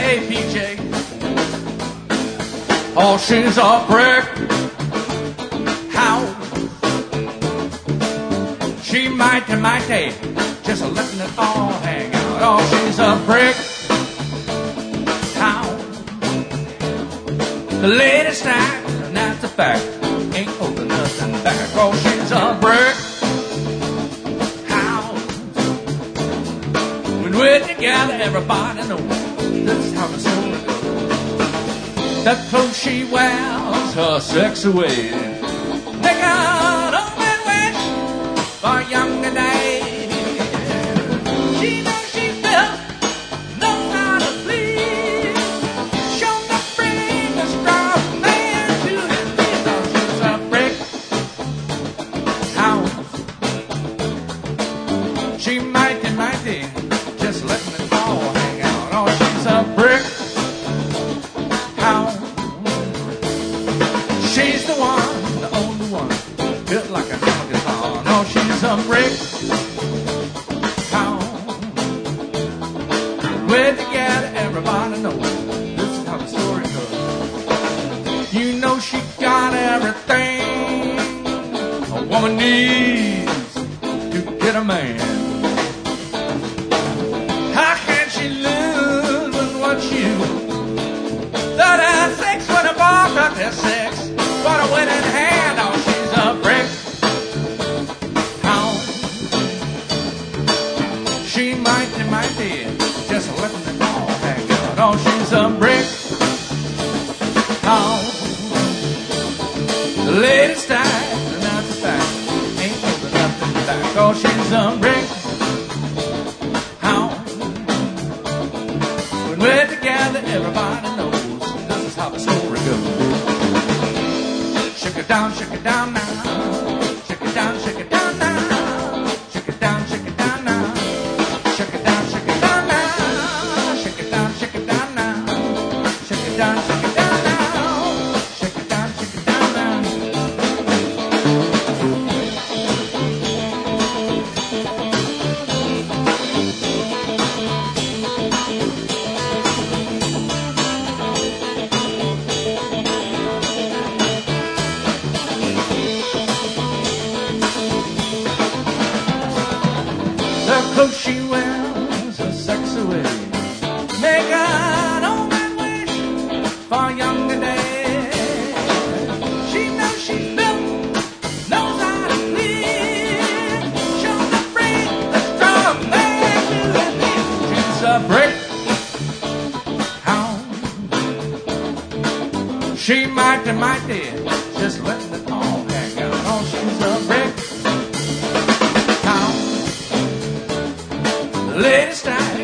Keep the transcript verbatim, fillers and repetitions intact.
P J. Oh, she's a brick house. She mighty, mighty, just letting it all hang out. Oh, she's a brick house. The latest act, and that's a fact, ain't holding nothing back. Oh, she's a brick house. When we're together, everybody knows this is how the story goes. That clothes she wears, her sexy ways, make an open wish for younger days. She knows she's built, knows how to please. Show the bring a strong man to his knees. Oh, she's a brick house. She mighty, mighty, just letting it all hang out. Oh, she's a brick house. She's the one, the only one, built like a hammer guitar. No, she's a brick house. We're together, everybody knows this is how the story goes. You know she got everything a woman needs to get a man. How can she lose with what you thought had six when a ball got their six? What a winning hand, oh, she's a brick house. She mighty, mighty, just letting it all hang out. Oh, she's a brick house. The latest style, and that's a fact, ain't holding nothing back. Oh, she's a brick house. When we're together, everybody knows this is how the story goes. Shake it down, shake it down now. Shake it down, shake it down now. Shake it down, shake it down now. Shake it down, shake it down now. Shake it down, shake it down now. Shake it down, shake it down now. Shake it down, shake it down now. The clothes she wears, her sexy ways, make an old man wish for younger days. She knows she's built, knows how to please. Show the brave, the strong man to his knees. She's a brick house. She mighty, mighty, just letting it all hang out. Oh, she's a brick house. Latest style,